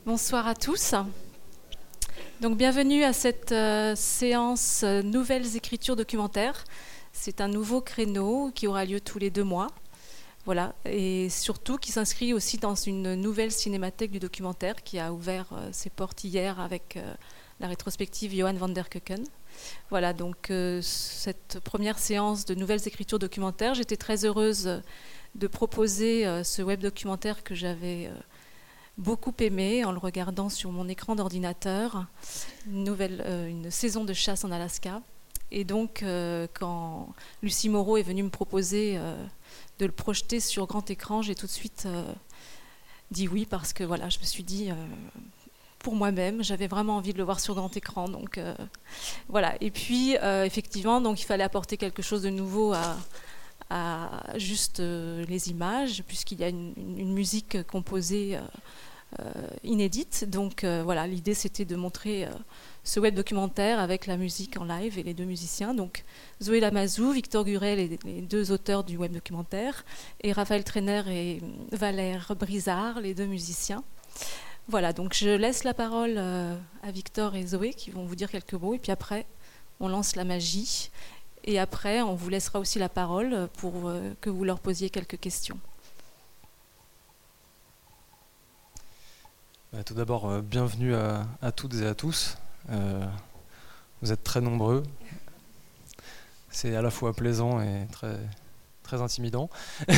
Bonsoir à tous. Donc bienvenue à cette séance Nouvelles écritures documentaires. C'est un nouveau créneau qui aura lieu tous les 2 mois. Voilà, et surtout qui s'inscrit aussi dans une nouvelle cinémathèque du documentaire qui a ouvert ses portes hier avec la rétrospective Johan van der Keuken. Voilà, donc cette première séance de Nouvelles écritures documentaires, j'étais très heureuse de proposer ce web documentaire que j'avais beaucoup aimé en le regardant sur mon écran d'ordinateur, une saison de chasse en Alaska. Et donc, quand Lucie Moreau est venue me proposer de le projeter sur grand écran, j'ai tout de suite dit oui, parce que voilà, je me suis dit, pour moi-même, j'avais vraiment envie de le voir sur grand écran. Donc voilà. Et puis, effectivement, donc, il fallait apporter quelque chose de nouveau à juste les images, puisqu'il y a une musique composée inédite. Donc voilà, l'idée c'était de montrer ce web documentaire avec la musique en live et les 2 musiciens. Donc Zoé Lamazou, Victor Gurel, les 2 auteurs du web documentaire, et Raphaël Trainer et Valère Brizard, les 2 musiciens. Voilà, donc je laisse la parole à Victor et Zoé qui vont vous dire quelques mots, et puis après on lance la magie, et après on vous laissera aussi la parole pour que vous leur posiez quelques questions. Tout d'abord, bienvenue à toutes et à tous. Vous êtes très nombreux. C'est à la fois plaisant et très, très intimidant.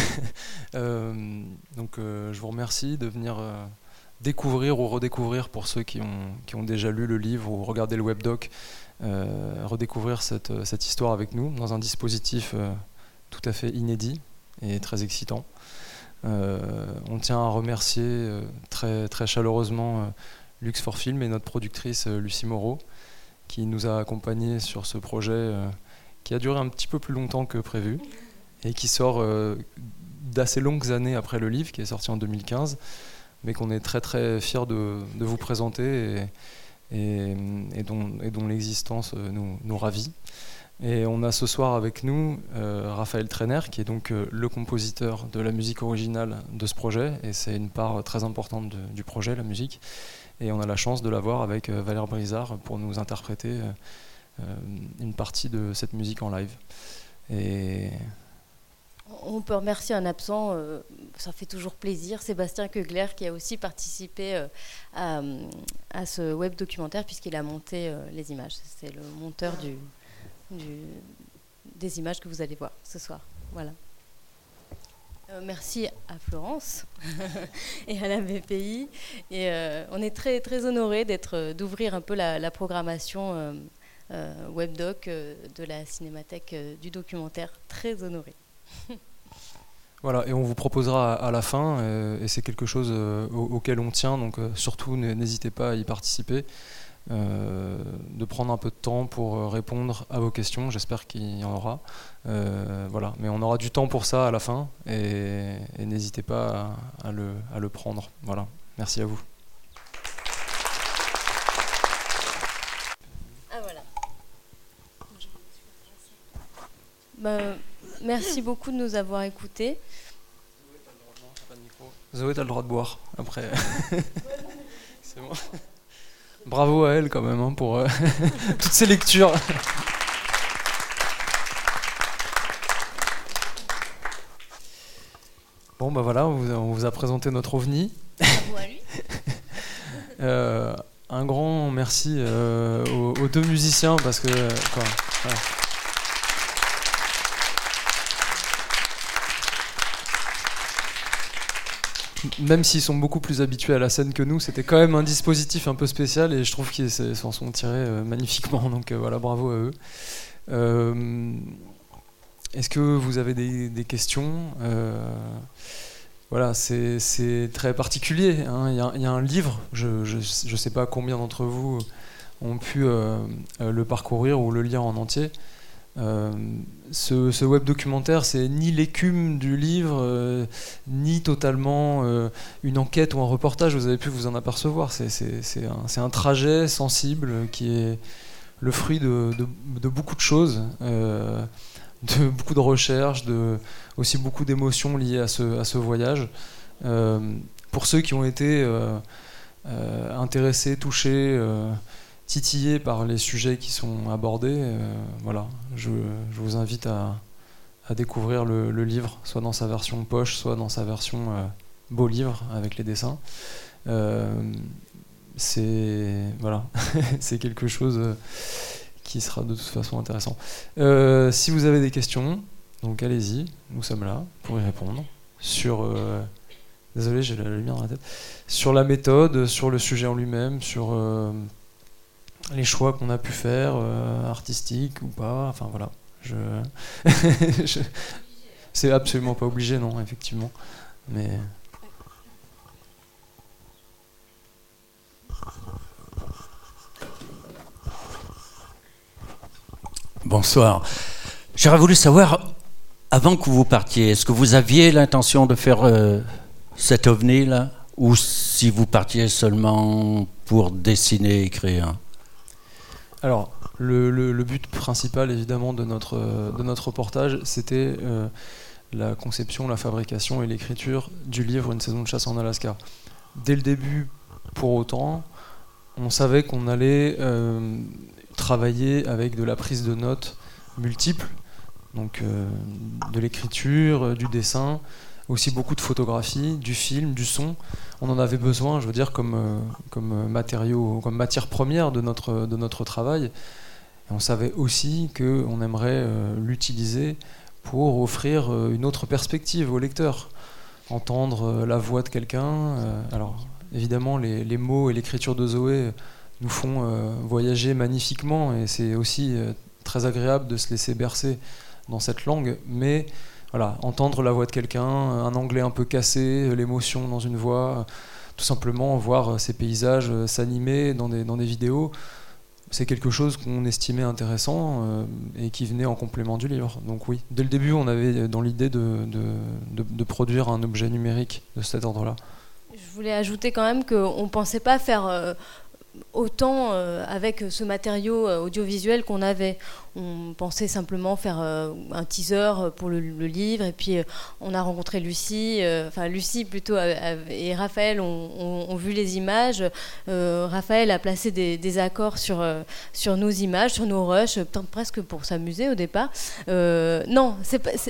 Donc, je vous remercie de venir découvrir ou redécouvrir, pour ceux qui ont déjà lu le livre ou regardé le webdoc, redécouvrir cette histoire avec nous dans un dispositif tout à fait inédit et très excitant. On tient à remercier très, très chaleureusement Lux for Film et notre productrice Lucie Moreau, qui nous a accompagnés sur ce projet qui a duré un petit peu plus longtemps que prévu et qui sort d'assez longues années après le livre, qui est sorti en 2015, mais qu'on est très très fiers de vous présenter et dont l'existence nous ravit. Et on a ce soir avec nous Raphaël Trainer, qui est donc le compositeur de la musique originale de ce projet, et c'est une part très importante du projet, la musique. Et on a la chance de l'avoir avec Valère Brizard pour nous interpréter une partie de cette musique en live. Et on peut remercier un absent, ça fait toujours plaisir, Sébastien Kegler, qui a aussi participé à ce web documentaire, puisqu'il a monté les images. C'est le monteur des images que vous allez voir ce soir. Voilà. Merci à Florence et à la BPI. Et on est très, très honorés d'ouvrir un peu la programmation webdoc de la cinémathèque du documentaire. Très honorés. Voilà, et on vous proposera à la fin, et c'est quelque chose auquel on tient, donc surtout n'hésitez pas à y participer. De prendre un peu de temps pour répondre à vos questions, j'espère qu'il y en aura. Voilà, mais on aura du temps pour ça à la fin, et n'hésitez pas à le prendre. Voilà, merci à vous. Ah voilà. Merci beaucoup de nous avoir écoutés. Zoé, t'as le droit de boire après. C'est bon. Bravo à elle quand même pour toutes ces lectures. Bon bah voilà, on vous a présenté notre ovni. Bravo à lui. Un grand merci aux 2 musiciens, parce que voilà. Même s'ils sont beaucoup plus habitués à la scène que nous, c'était quand même un dispositif un peu spécial, et je trouve qu'ils s'en sont tirés magnifiquement, donc voilà, bravo à eux. Est-ce que vous avez des questions ? Voilà, c'est très particulier, hein. Il y a un livre, je ne sais pas combien d'entre vous ont pu le parcourir ou le lire en entier. Ce web documentaire, c'est ni l'écume du livre, ni totalement une enquête ou un reportage, vous avez pu vous en apercevoir. C'est un trajet sensible qui est le fruit de beaucoup de choses, de beaucoup de recherches, aussi beaucoup d'émotions liées à ce voyage. Pour ceux qui ont été intéressé, touché, titillé par les sujets qui sont abordés, voilà, je vous invite à découvrir le livre, soit dans sa version poche, soit dans sa version beau livre avec les dessins. C'est voilà, c'est quelque chose qui sera de toute façon intéressant. Si vous avez des questions, donc allez-y, nous sommes là pour y répondre. Désolé, j'ai la lumière dans la tête. Sur la méthode, sur le sujet en lui-même, sur les choix qu'on a pu faire, artistiques ou pas, enfin voilà. C'est absolument pas obligé, non, effectivement. Mais bonsoir. J'aurais voulu savoir, avant que vous partiez, est-ce que vous aviez l'intention de faire cet ovni-là, ou si vous partiez seulement pour dessiner et écrire? Alors, le but principal, évidemment, de notre reportage, c'était la conception, la fabrication et l'écriture du livre Une saison de chasse en Alaska. Dès le début, pour autant, on savait qu'on allait travailler avec de la prise de notes multiple, donc de l'écriture, du dessin, aussi beaucoup de photographie, du film, du son. On en avait besoin, je veux dire, comme matériau, comme matière première de notre travail. Et on savait aussi qu'on aimerait l'utiliser pour offrir une autre perspective au lecteur. Entendre la voix de quelqu'un. Alors, évidemment, les mots et l'écriture de Zoé nous font voyager magnifiquement, et c'est aussi très agréable de se laisser bercer dans cette langue, mais voilà, entendre la voix de quelqu'un, un anglais un peu cassé, l'émotion dans une voix, tout simplement voir ces paysages s'animer dans des vidéos, c'est quelque chose qu'on estimait intéressant et qui venait en complément du livre. Donc oui, dès le début, on avait dans l'idée de produire un objet numérique de cet ordre-là. Je voulais ajouter quand même qu'on ne pensait pas faire autant avec ce matériau audiovisuel qu'on avait. On pensait simplement faire un teaser pour le livre, et puis on a rencontré Lucie, Lucie plutôt, et Raphaël ont vu les images. Raphaël a placé des accords sur nos images, sur nos rushs, presque pour s'amuser au départ. Non, c'est pas...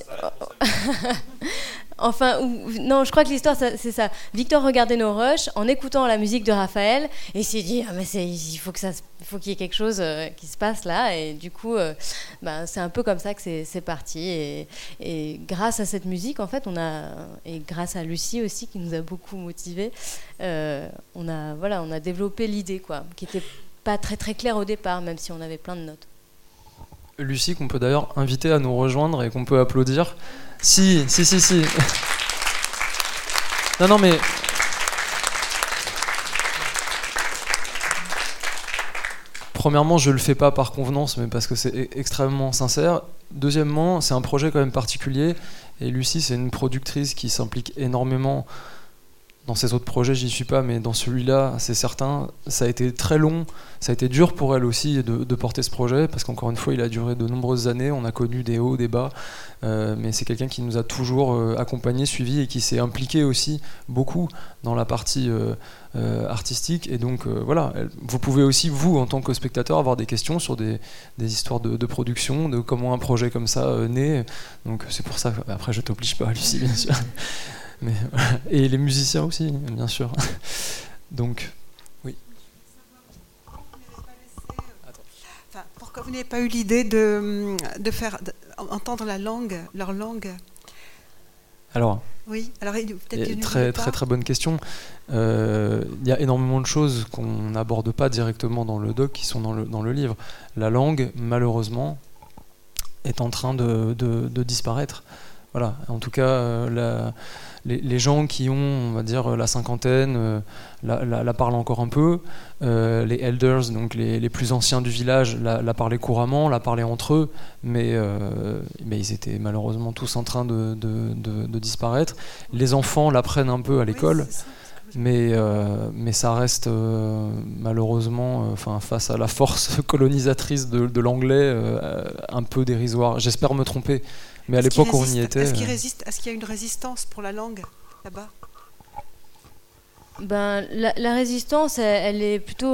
Enfin, non, je crois que l'histoire, c'est ça. Victor regardait nos rushs en écoutant la musique de Raphaël, et il s'est dit, ah, mais il faut qu'il y ait quelque chose qui se passe là. Et du coup, c'est un peu comme ça que c'est parti. Et grâce à cette musique, en fait, et grâce à Lucie aussi, qui nous a beaucoup motivés, on a développé l'idée, quoi, qui n'était pas très très claire au départ, même si on avait plein de notes. Lucie, qu'on peut d'ailleurs inviter à nous rejoindre et qu'on peut applaudir. Si. Non, mais... Premièrement, je le fais pas par convenance, mais parce que c'est extrêmement sincère. Deuxièmement, c'est un projet quand même particulier. Et Lucie, c'est une productrice qui s'implique énormément. Dans ces autres projets, j'y suis pas, mais dans celui-là, c'est certain. Ça a été très long, ça a été dur pour elle aussi de porter ce projet, parce qu'encore une fois, il a duré de nombreuses années. On a connu des hauts, des bas, mais c'est quelqu'un qui nous a toujours accompagnés, suivis, et qui s'est impliqué aussi beaucoup dans la partie artistique. Et donc, voilà, vous pouvez aussi, vous, en tant que spectateur, avoir des questions sur des histoires de production, de comment un projet comme ça naît. Donc, c'est pour ça. Après, je t'oblige pas, Lucie, bien sûr. Mais, et les musiciens aussi, bien sûr. Donc, oui. Pourquoi vous n'avez pas eu l'idée de faire entendre leur langue? Alors, oui. Alors peut-être très bonne question. Il y a énormément de choses qu'on n'aborde pas directement dans le doc, qui sont dans le livre. La langue, malheureusement, est en train de disparaître. Voilà. En tout cas, les gens qui ont, on va dire, la cinquantaine, la parlent encore un peu. Les elders, donc les plus anciens du village, la parlaient couramment, la parlaient entre eux, mais ils étaient malheureusement tous en train de disparaître. Les enfants l'apprennent un peu à l'école, mais ça reste malheureusement, face à la force colonisatrice de l'anglais, un peu dérisoire. J'espère me tromper. Mais à l'époque où on y était... Est-ce qu'il y a une résistance pour la langue là-bas? La résistance, elle est plutôt...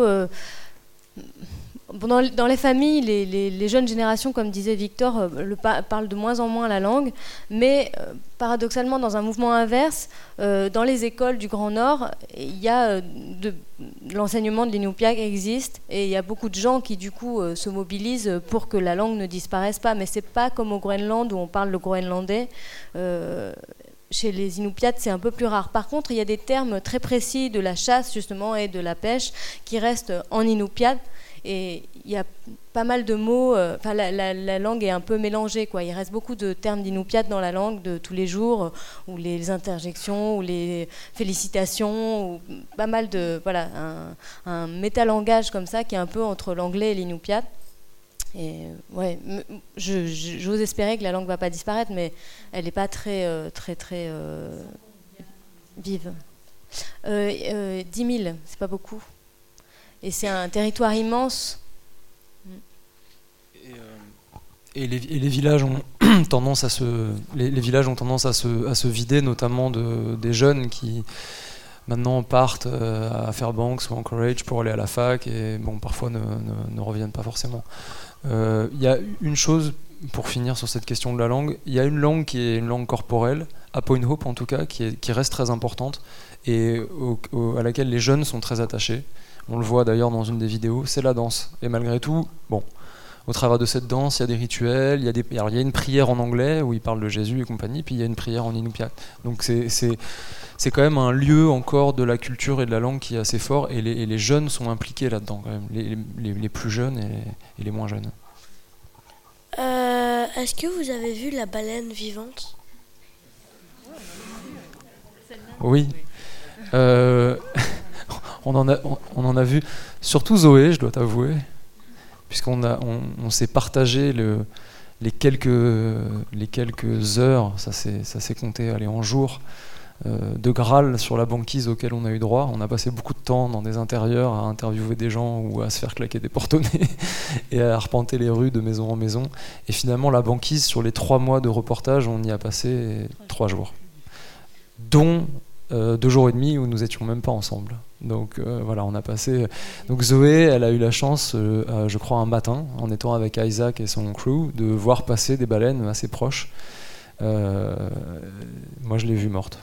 Dans les familles, les jeunes générations, comme disait Victor, parlent de moins en moins la langue, mais paradoxalement, dans un mouvement inverse, dans les écoles du Grand Nord, il y a l'enseignement de l'Inupiaq existe, et il y a beaucoup de gens qui, du coup, se mobilisent pour que la langue ne disparaisse pas. Mais c'est pas comme au Groenland où on parle le groenlandais. Chez les Inupiats, c'est un peu plus rare. Par contre, il y a des termes très précis de la chasse, justement, et de la pêche qui restent en Inupiat. Et il y a pas mal de mots, la langue est un peu mélangée, quoi. Il reste beaucoup de termes d'Inupiat dans la langue de tous les jours, ou les interjections, ou les félicitations, ou pas mal de... Voilà, un métalangage comme ça qui est un peu entre l'anglais et l'Inupiat. Et ouais, j'ose espérer que la langue ne va pas disparaître, mais elle n'est pas très vive. 10 000, c'est pas beaucoup. Et c'est un territoire immense. Et les villages ont tendance à les villages ont tendance à se vider, notamment des jeunes qui maintenant partent à Fairbanks ou Anchorage pour aller à la fac et parfois ne reviennent pas forcément. Il y a une chose, pour finir sur cette question de la langue, il y a une langue qui est une langue corporelle, à Point Hope en tout cas, qui reste très importante et à laquelle les jeunes sont très attachés. On le voit d'ailleurs dans une des vidéos, c'est la danse. Et malgré tout, au travers de cette danse, il y a des rituels, il y a une prière en anglais où ils parlent de Jésus et compagnie, puis il y a une prière en Inupiat. Donc c'est quand même un lieu encore de la culture et de la langue qui est assez fort, et les jeunes sont impliqués là-dedans quand même, les plus jeunes et les moins jeunes. Est-ce que vous avez vu la baleine vivante ? Oui. On en a vu, surtout Zoé, je dois t'avouer, puisqu'on s'est partagé les quelques heures, ça s'est compté en jours, de Graal sur la banquise auquel on a eu droit. On a passé beaucoup de temps dans des intérieurs à interviewer des gens ou à se faire claquer des porte-monnaies et à arpenter les rues de maison en maison. Et finalement, la banquise, sur les 3 mois de reportage, on y a passé 3 jours, dont 2 jours et demi où nous étions même pas ensemble. Donc voilà, on a passé. Donc Zoé, elle a eu la chance, je crois un matin, en étant avec Isaac et son crew, de voir passer des baleines assez proches. Moi, je l'ai vue morte.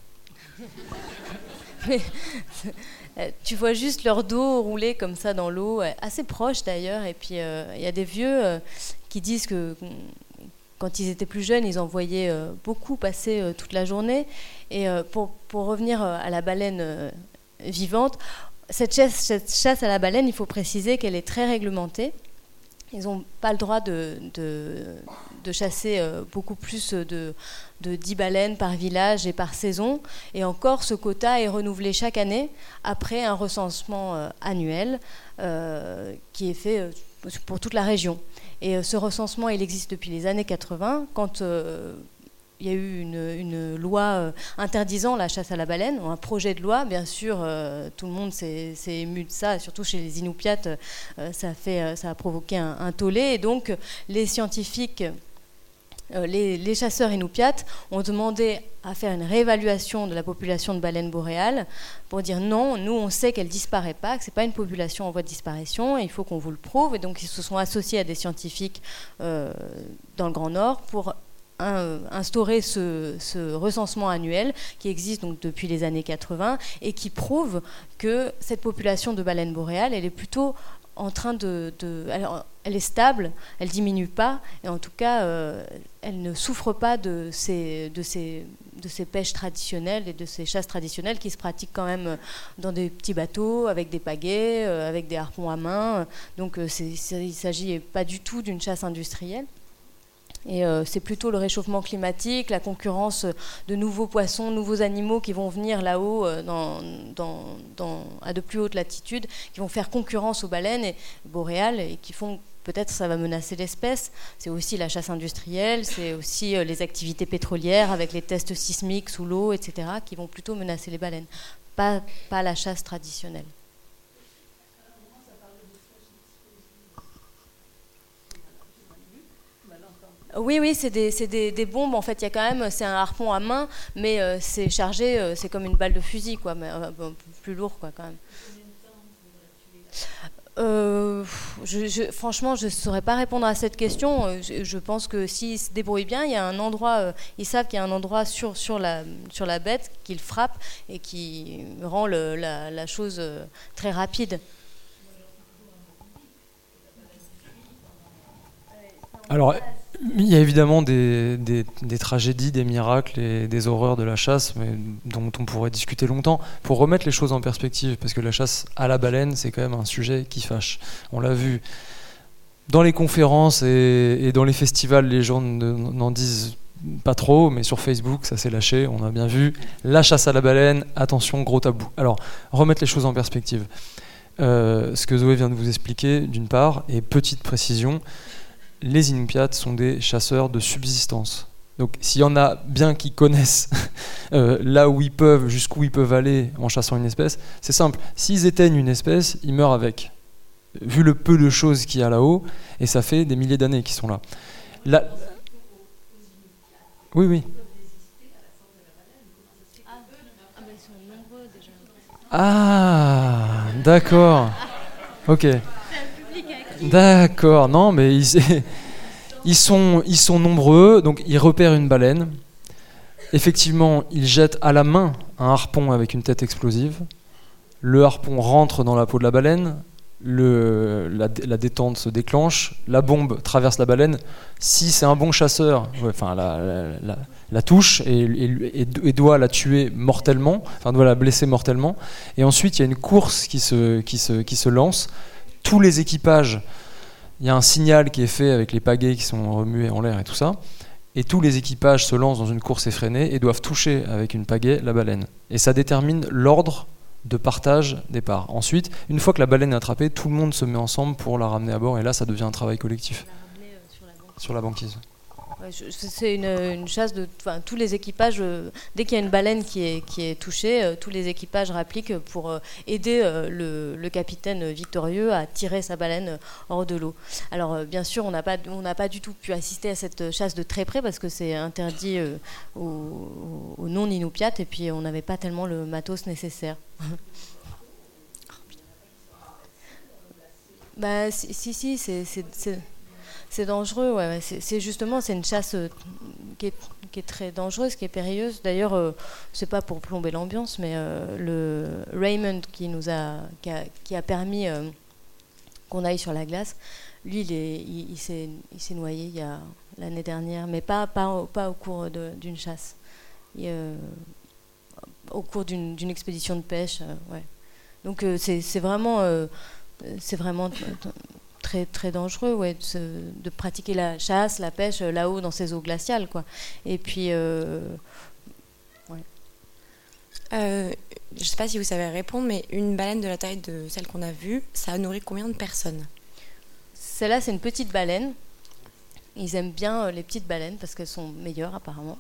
Tu vois juste leur dos rouler comme ça dans l'eau, assez proche d'ailleurs. Et puis il y a des vieux qui disent que quand ils étaient plus jeunes, ils en voyaient beaucoup passer toute la journée. Et pour revenir à la baleine vivante, cette chasse à la baleine, il faut préciser qu'elle est très réglementée. Ils n'ont pas le droit de chasser beaucoup plus de 10 baleines par village et par saison. Et encore, ce quota est renouvelé chaque année après un recensement annuel qui est fait pour toute la région. Et ce recensement, il existe depuis les années 80, quand il y a eu une loi interdisant la chasse à la baleine, un projet de loi, bien sûr, tout le monde s'est ému de ça, surtout chez les Inupiats, ça a provoqué un tollé, et donc les scientifiques, les chasseurs Inupiats ont demandé à faire une réévaluation de la population de baleines boréales pour dire non, nous on sait qu'elle ne disparaît pas, que ce n'est pas une population en voie de disparition, et il faut qu'on vous le prouve, et donc ils se sont associés à des scientifiques dans le Grand Nord pour instaurer ce recensement annuel qui existe donc depuis les années 80 et qui prouve que cette population de baleines boréales, elle est plutôt en train elle est stable, elle diminue pas, et en tout cas elle ne souffre pas de ces pêches traditionnelles et de ces chasses traditionnelles qui se pratiquent quand même dans des petits bateaux avec des pagaies, avec des harpons à main. Donc il ne s'agit pas du tout d'une chasse industrielle. Et c'est plutôt le réchauffement climatique, la concurrence de nouveaux poissons, nouveaux animaux qui vont venir là-haut à de plus hautes latitudes, qui vont faire concurrence aux baleines boréales et qui font peut-être ça va menacer l'espèce. C'est aussi la chasse industrielle, c'est aussi les activités pétrolières avec les tests sismiques sous l'eau, etc., qui vont plutôt menacer les baleines, pas la chasse traditionnelle. Oui, c'est des bombes. En fait, il y a quand même, c'est un harpon à main, mais c'est chargé, c'est comme une balle de fusil, quoi, mais un peu plus lourd, quoi, quand même. Franchement, je ne saurais pas répondre à cette question. Je pense que s'ils se débrouillent bien, il y a un endroit, ils savent qu'il y a un endroit sur la bête qu'ils frappent et qui rend la chose très rapide. Alors, il y a évidemment des tragédies, des miracles et des horreurs de la chasse, mais dont on pourrait discuter longtemps, pour remettre les choses en perspective, parce que la chasse à la baleine, c'est quand même un sujet qui fâche. On l'a vu dans les conférences et dans les festivals, les gens n'en disent pas trop, mais sur Facebook, ça s'est lâché, on a bien vu. La chasse à la baleine, attention, gros tabou. Alors, remettre les choses en perspective. Ce que Zoé vient de vous expliquer, d'une part, et petite précision, les Inupiats sont des chasseurs de subsistance. Donc s'il y en a bien qui connaissent là où ils peuvent, jusqu'où ils peuvent aller en chassant une espèce, c'est simple. S'ils éteignent une espèce, ils meurent avec. Vu le peu de choses qu'il y a là-haut, et ça fait des milliers d'années qu'ils sont là. Oui. Ah, d'accord. Ok. D'accord, non, mais ils sont nombreux, donc ils repèrent une baleine. Effectivement, ils jettent à la main un harpon avec une tête explosive. Le harpon rentre dans la peau de la baleine, la détente se déclenche, la bombe traverse la baleine. Si c'est un bon chasseur, la touche et doit la tuer mortellement, enfin doit la blesser mortellement. Et ensuite, il y a une course qui se lance. Tous les équipages, il y a un signal qui est fait avec les pagaies qui sont remuées en l'air et tout ça, et tous les équipages se lancent dans une course effrénée et doivent toucher avec une pagaie la baleine. Et ça détermine l'ordre de partage des parts. Ensuite, une fois que la baleine est attrapée, tout le monde se met ensemble pour la ramener à bord, et là ça devient un travail collectif. Sur la banquise. C'est une chasse de tous les équipages. Dès qu'il y a une baleine qui est touchée, tous les équipages rappliquent pour aider le capitaine victorieux à tirer sa baleine hors de l'eau. Alors bien sûr, on n'a pas du tout pu assister à cette chasse de très près parce que c'est interdit aux non-Inupiats, et puis on n'avait pas tellement le matos nécessaire. Bah si, c'est dangereux, ouais. C'est justement, c'est une chasse qui est très dangereuse, qui est périlleuse. D'ailleurs, c'est pas pour plomber l'ambiance, mais le Raymond qui a permis qu'on aille sur la glace, lui, il s'est noyé l'année dernière, mais pas au cours d'une chasse, au cours d'une expédition de pêche, ouais. Donc c'est vraiment très, très dangereux, ouais, de pratiquer la chasse, la pêche là-haut dans ces eaux glaciales, quoi. Et puis, ouais. Je ne sais pas si vous savez répondre, mais une baleine de la taille de celle qu'on a vue, ça a nourri combien de personnes? Celle-là, c'est une petite baleine. Ils aiment bien les petites baleines parce qu'elles sont meilleures apparemment.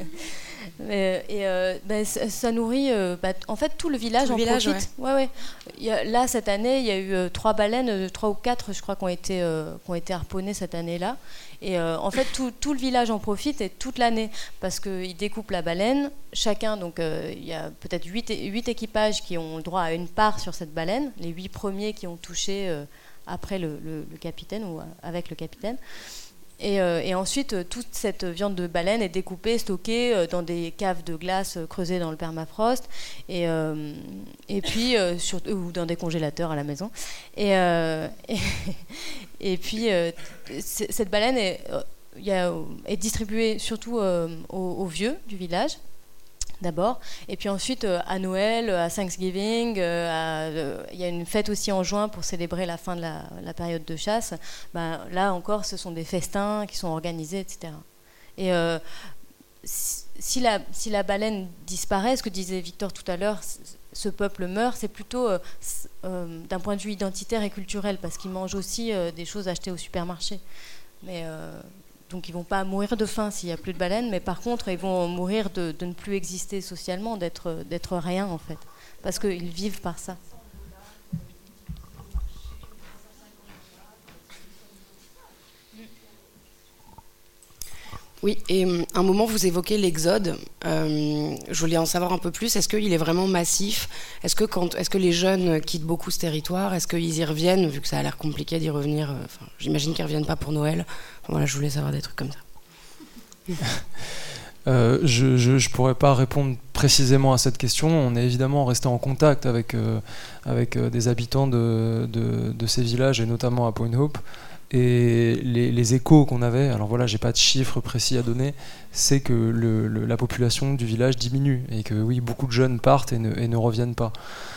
Ça nourrit en fait tout le village profite. Ouais. Là cette année, il y a eu 3 baleines, 3 ou 4 je crois qui ont été harponnées cette année-là. Et en fait tout le village en profite et toute l'année parce qu'ils découpent la baleine. Chacun, donc il y a peut-être 8 équipages qui ont le droit à une part sur cette baleine. Les 8 premiers qui ont touché après le capitaine ou avec le capitaine. Et ensuite, toute cette viande de baleine est découpée, stockée dans des caves de glace creusées dans le permafrost, et puis ou dans des congélateurs à la maison. Et puis cette baleine est distribuée surtout aux vieux du village. D'abord, et puis ensuite à Noël, à Thanksgiving, il y a une fête aussi en juin pour célébrer la fin de la période de chasse. Là encore, ce sont des festins qui sont organisés, etc. Et si la baleine disparaît, ce que disait Victor tout à l'heure, ce peuple meurt, c'est plutôt d'un point de vue identitaire et culturel, parce qu'ils mangent aussi des choses achetées au supermarché. Mais donc ils ne vont pas mourir de faim s'il n'y a plus de baleines, mais par contre ils vont mourir de ne plus exister socialement, d'être rien en fait, parce qu'ils vivent par ça. Oui, et à un moment, vous évoquez l'exode. Je voulais en savoir un peu plus. Est-ce qu'il est vraiment massif ? Est-ce que les jeunes quittent beaucoup ce territoire ? Est-ce qu'ils y reviennent, vu que ça a l'air compliqué d'y revenir j'imagine qu'ils ne reviennent pas pour Noël. Voilà, je voulais savoir des trucs comme ça. Je ne pourrais pas répondre précisément à cette question. On est évidemment resté en contact avec des habitants de ces villages, et notamment à Point Hope. Et les échos qu'on avait, alors voilà, j'ai pas de chiffres précis à donner, c'est que la population du village diminue et que oui, beaucoup de jeunes partent et ne reviennent pas.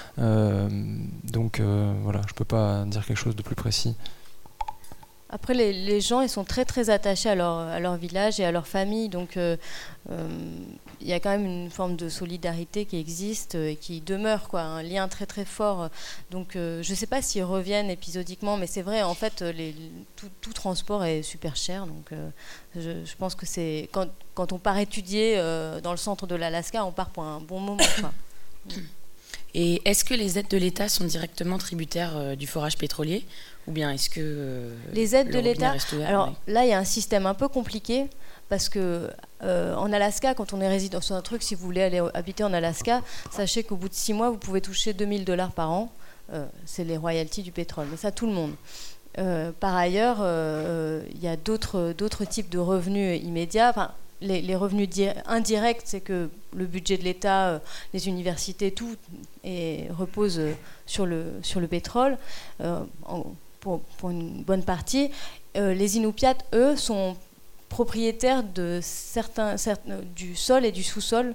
Donc voilà, je peux pas dire quelque chose de plus précis. Après, les gens, ils sont très très attachés à leur village et à leur famille, donc il y a quand même une forme de solidarité qui existe et qui demeure, quoi, un lien très très fort. Donc je ne sais pas s'ils reviennent épisodiquement, mais c'est vrai, en fait, tout transport est super cher, donc je pense que c'est quand on part étudier dans le centre de l'Alaska, on part pour un bon moment, quoi. Et est-ce que les aides de l'État sont directement tributaires du forage pétrolier, ou bien est-ce que les aides de l'État, alors oui. Là il y a un système un peu compliqué parce que en Alaska, quand on est résident sur un truc, si vous voulez aller habiter en Alaska, sachez qu'au bout de 6 mois vous pouvez toucher $2000 par an, c'est les royalties du pétrole, mais ça tout le monde. Par ailleurs, il y a d'autres types de revenus immédiats. Enfin, les revenus indirects, c'est que le budget de l'État, les universités, tout repose sur le pétrole, pour une bonne partie. Les Inupiats, eux, sont propriétaires de du sol et du sous-sol,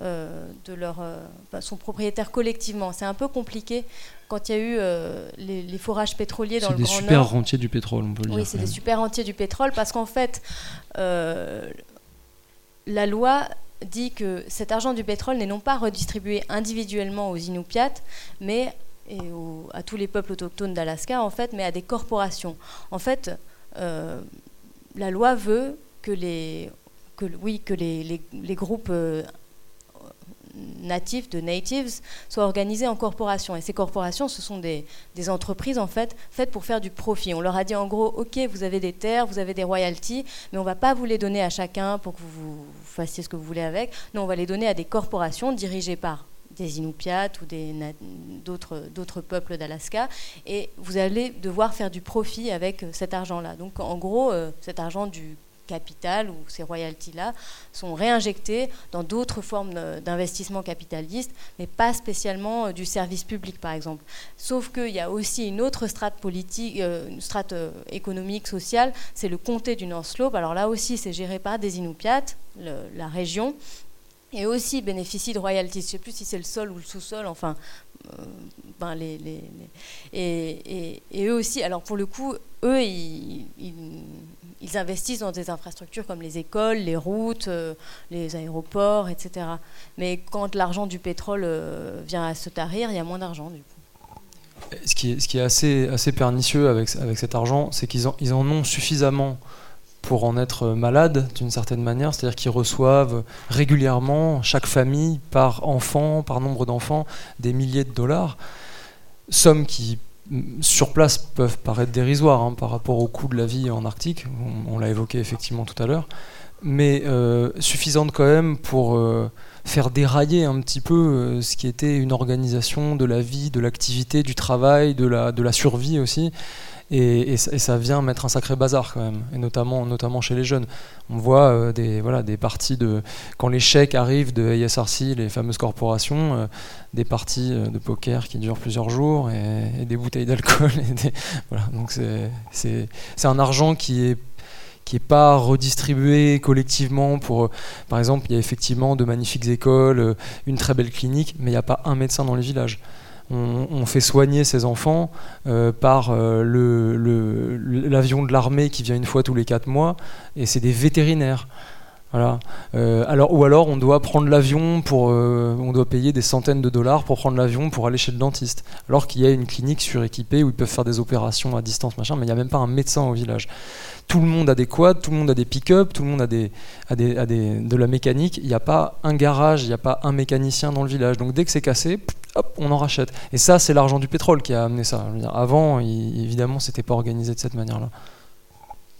sont propriétaires collectivement. C'est un peu compliqué quand il y a eu les forages pétroliers dans le Grand Nord. C'est des super rentiers du pétrole, on peut le dire. Oui, c'est des super rentiers du pétrole parce qu'en fait, la loi dit que cet argent du pétrole n'est non pas redistribué individuellement aux Inupiats, mais à tous les peuples autochtones d'Alaska, en fait, mais à des corporations. En fait, la loi veut que les groupes natifs, de natives, soient organisés en corporations. Et ces corporations, ce sont des entreprises, en fait, faites pour faire du profit. On leur a dit, en gros, OK, vous avez des terres, vous avez des royalties, mais on ne va pas vous les donner à chacun pour que vous fassiez ce que vous voulez avec. Non, on va les donner à des corporations dirigées par des Inupiats ou d'autres peuples d'Alaska, et vous allez devoir faire du profit avec cet argent-là. Donc, en gros, cet argent du capital ou ces royalties-là sont réinjectés dans d'autres formes d'investissement capitaliste, mais pas spécialement du service public, par exemple. Sauf qu'il y a aussi une autre strate politique, une strate économique, sociale, c'est le comté du North Slope. Alors là aussi, c'est géré par des Inupiats, la région, et aussi bénéficie de royalties. Je ne sais plus si c'est le sol ou le sous-sol, enfin, et eux aussi, alors pour le coup, eux, ils investissent dans des infrastructures comme les écoles, les routes, les aéroports, etc. Mais quand l'argent du pétrole vient à se tarir, il y a moins d'argent, du coup. Ce qui est assez pernicieux avec cet argent, c'est qu'ils en ont suffisamment pour en être malades d'une certaine manière, c'est-à-dire qu'ils reçoivent régulièrement, chaque famille, par enfant, par nombre d'enfants, des milliers de dollars, sommes qui, sur place, peuvent paraître dérisoires par rapport au coût de la vie en Arctique, on l'a évoqué effectivement tout à l'heure, mais suffisantes quand même pour faire dérailler un petit peu ce qui était une organisation de la vie, de l'activité, du travail, de la survie aussi. Et ça vient mettre un sacré bazar quand même, et notamment chez les jeunes. On voit des parties quand les chèques arrivent de ASRC, les fameuses corporations, des parties de poker qui durent plusieurs jours et des bouteilles d'alcool. Voilà. Donc c'est un argent qui est pas redistribué collectivement pour, par exemple, il y a effectivement de magnifiques écoles, une très belle clinique, mais il n'y a pas un médecin dans les villages. On fait soigner ces enfants par l'avion de l'armée qui vient une fois tous les 4 mois, et c'est des vétérinaires. Voilà. Ou alors on doit prendre l'avion on doit payer des centaines de dollars pour prendre l'avion pour aller chez le dentiste, alors qu'il y a une clinique suréquipée où ils peuvent faire des opérations à distance, machin, mais il n'y a même pas un médecin au village. Tout le monde a des quads, tout le monde a des pick-up, tout le monde a de la mécanique. Il n'y a pas un garage, il n'y a pas un mécanicien dans le village. Donc dès que c'est cassé, hop, on en rachète. Et ça, c'est l'argent du pétrole qui a amené ça. Je veux dire, avant, évidemment, c'était pas organisé de cette manière-là.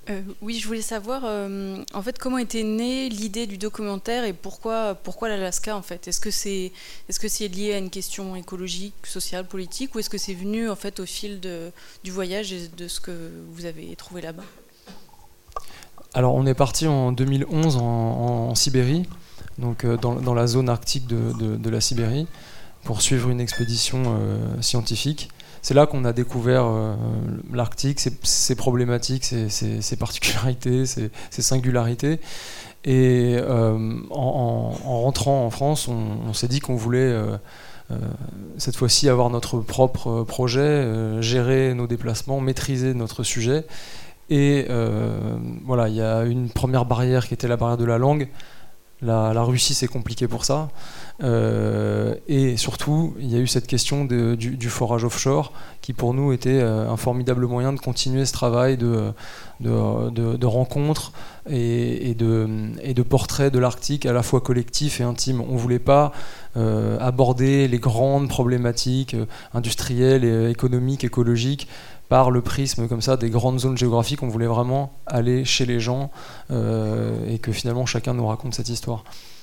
Oui, je voulais savoir, en fait, comment était née l'idée du documentaire et pourquoi l'Alaska, en fait. Est-ce que c'est lié à une question écologique, sociale, politique, ou est-ce que c'est venu, en fait, au fil du voyage et de ce que vous avez trouvé là-bas? Alors, on est parti en 2011 en Sibérie, donc dans la zone arctique de la Sibérie, pour suivre une expédition scientifique. C'est là qu'on a découvert l'Arctique, ses problématiques, ses particularités, ses singularités. Et en rentrant en France, on s'est dit qu'on voulait cette fois-ci avoir notre propre projet, gérer nos déplacements, maîtriser notre sujet. Et voilà, il y a une première barrière qui était la barrière de la langue. La Russie, c'est compliqué pour ça. Et surtout, il y a eu cette question du forage offshore qui, pour nous, était un formidable moyen de continuer ce travail de rencontres et de portraits de l'Arctique à la fois collectif et intime. On ne voulait pas aborder les grandes problématiques industrielles, et économiques, écologiques par le prisme comme ça des grandes zones géographiques. On voulait vraiment aller chez les gens et que finalement chacun nous raconte cette histoire.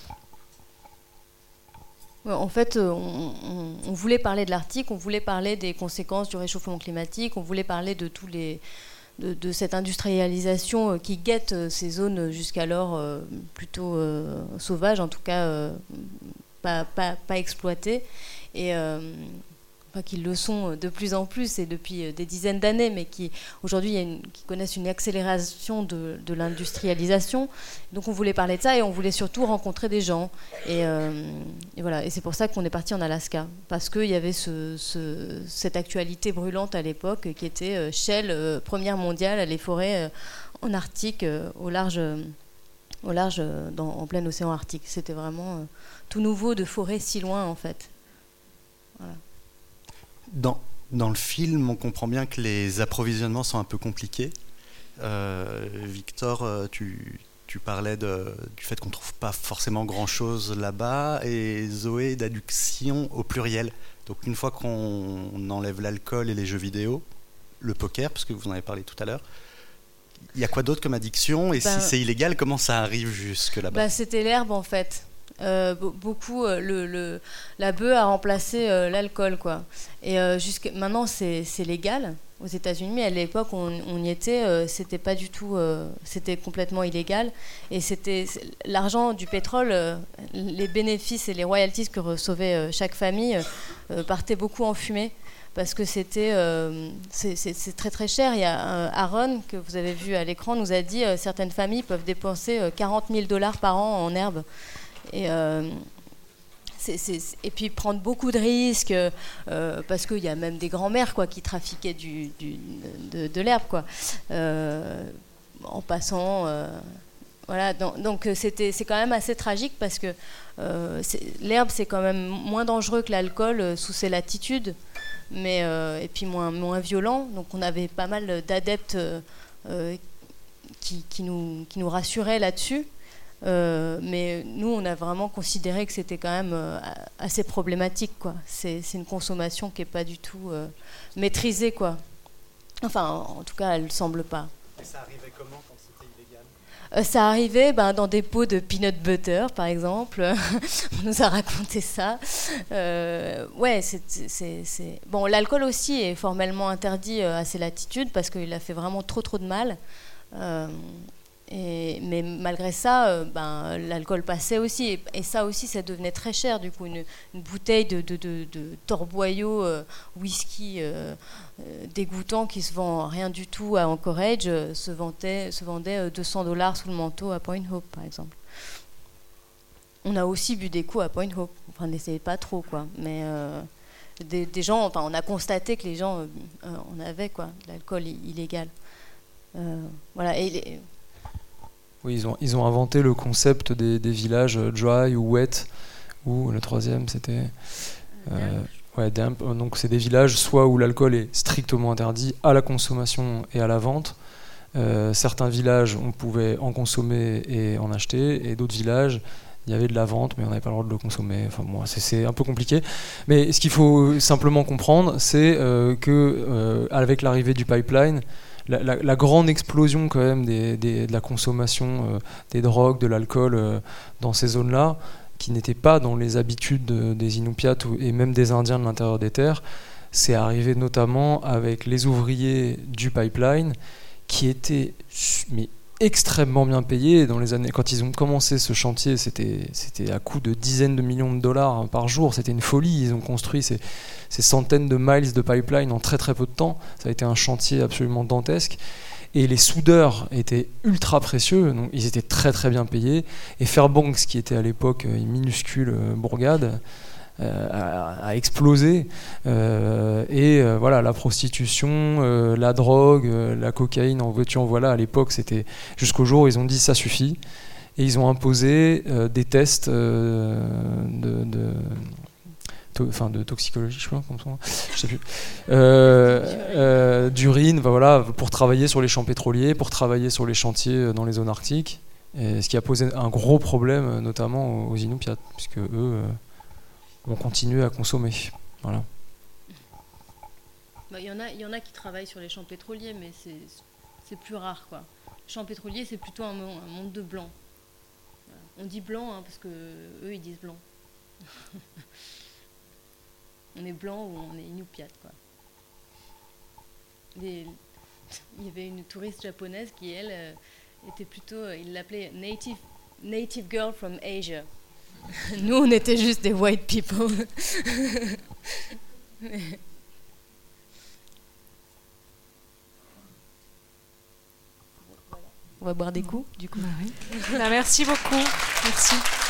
En fait, on voulait parler de l'Arctique, on voulait parler des conséquences du réchauffement climatique, on voulait parler de de cette industrialisation qui guette ces zones jusqu'alors plutôt sauvages, en tout cas pas exploitées. Et qui le sont de plus en plus et depuis des dizaines d'années, mais qui aujourd'hui qui connaissent une accélération de l'industrialisation. Donc on voulait parler de ça et on voulait surtout rencontrer des gens. Et voilà. Et c'est pour ça qu'on est parti en Alaska, parce qu'il y avait cette actualité brûlante à l'époque qui était Shell, première mondiale, les forêts en Arctique, au large en plein océan Arctique. C'était vraiment tout nouveau de forêts si loin en fait. Voilà. Dans le film, on comprend bien que les approvisionnements sont un peu compliqués. Victor, tu parlais du fait qu'on ne trouve pas forcément grand-chose là-bas, et Zoé, d'addiction au pluriel. Donc une fois qu'on enlève l'alcool et les jeux vidéo, le poker, parce que vous en avez parlé tout à l'heure, il y a quoi d'autre comme addiction? Et si c'est illégal, comment ça arrive jusque là-bas? C'était l'herbe en fait. Beaucoup la bœuf a remplacé l'alcool quoi. Et maintenant c'est légal aux États-Unis, mais à l'époque on y était, c'était pas du tout, c'était complètement illégal. Et c'était l'argent du pétrole, les bénéfices et les royalties que recevait chaque famille partaient beaucoup en fumée. Parce que c'est très très cher. Il y a Aaron, que vous avez vu à l'écran, nous a dit certaines familles peuvent dépenser $40 000 par an en herbe. Et puis prendre beaucoup de risques parce qu'il y a même des grands-mères qui trafiquaient de l'herbe en passant voilà. Donc c'est quand même assez tragique parce que l'herbe c'est quand même moins dangereux que l'alcool sous ses latitudes, mais et puis moins violent. Donc on avait pas mal d'adeptes qui nous rassuraient là-dessus. Mais nous, on a vraiment considéré que c'était quand même assez problématique, quoi. C'est une consommation qui n'est pas du tout maîtrisée, quoi. Enfin, en tout cas, elle ne semble pas. Et ça arrivait comment quand c'était illégal? Ça arrivait dans des pots de peanut butter, par exemple. On nous a raconté ça. Ouais, Bon, l'alcool aussi est formellement interdit à ces latitudes parce qu'il a fait vraiment trop de mal. Mais malgré ça, l'alcool passait aussi. Et ça aussi, ça devenait très cher. Du coup, une bouteille de torboyau whisky dégoûtant qui se vend rien du tout à Anchorage se vendait $200 sous le manteau à Point Hope, par exemple. On a aussi bu des coups à Point Hope. Enfin, n'essayez pas trop, quoi. Mais des gens, on a constaté que les gens en avaient, quoi, de l'alcool illégal. Voilà. Et oui, ils ont inventé le concept des villages dry ou wet, ou le troisième c'était damp. Donc c'est des villages soit où l'alcool est strictement interdit à la consommation et à la vente. Certains villages on pouvait en consommer et en acheter, et d'autres villages il y avait de la vente mais on n'avait pas le droit de le consommer. Enfin bon, c'est un peu compliqué. Mais ce qu'il faut simplement comprendre, c'est que avec l'arrivée du pipeline, la grande explosion quand même de la consommation des drogues, de l'alcool dans ces zones-là, qui n'étaient pas dans les habitudes des Inupiats et même des Indiens de l'intérieur des terres, c'est arrivé notamment avec les ouvriers du pipeline qui étaient extrêmement bien payés dans les années. Quand ils ont commencé ce chantier, c'était à coût de dizaines de millions de dollars par jour, c'était une folie. Ils ont construit ces centaines de miles de pipeline en très très peu de temps. Ça a été un chantier absolument dantesque. Et les soudeurs étaient ultra précieux, donc ils étaient très très bien payés. Et Fairbanks, qui était à l'époque une minuscule bourgade, a explosé. Voilà, la prostitution, la drogue, la cocaïne, en veux-tu en voilà, à l'époque, c'était jusqu'au jour où ils ont dit ça suffit. Et ils ont imposé des tests de toxicologie, je crois, je sais plus, d'urine, voilà, pour travailler sur les champs pétroliers, pour travailler sur les chantiers dans les zones arctiques, ce qui a posé un gros problème, notamment aux Inupiats, puisque eux ont continué à consommer. Voilà. Il y en a qui travaillent sur les champs pétroliers, mais c'est plus rare, quoi. Les champs pétroliers, c'est plutôt un monde de blancs. On dit blanc parce que eux ils disent blanc. On est blanc ou on est Inupiat, quoi. Il y avait une touriste japonaise qui, elle, était plutôt... Il l'appelait native girl from Asia. Nous, on était juste des white people. On va boire des coups, du coup. Merci beaucoup. Merci.